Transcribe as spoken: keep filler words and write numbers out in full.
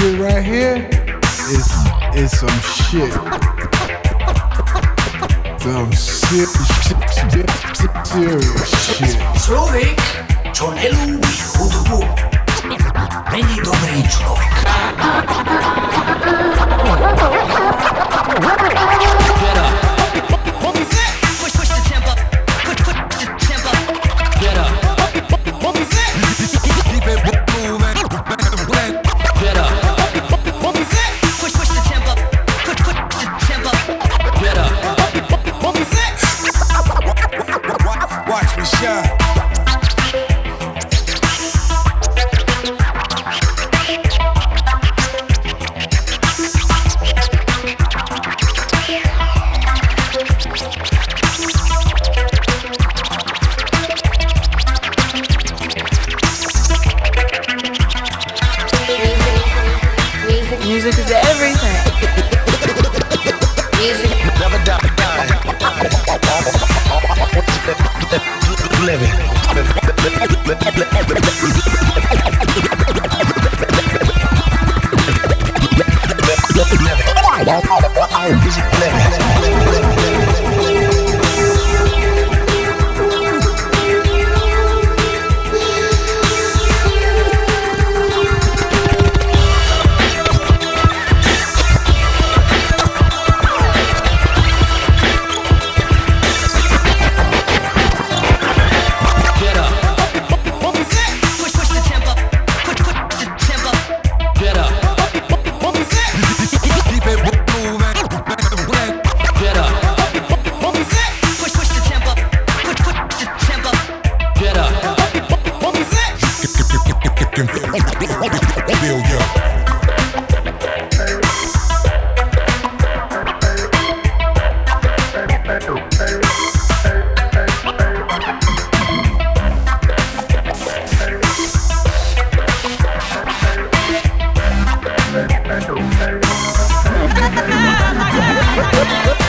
shit right here is is some shit. Some shit, shit, shit, serious shit. Człowiek, co nie lubi hudbu, není dobrý člověk. Get up. Push, push the tempo. Push, push the tempo. Get up. Keep it moving. Get up. Push, push the tempo. Push, push the tempo. Get up. Watch me shine. Music is everything. Music never die. Living. Feel ya. Ha ha ha ha!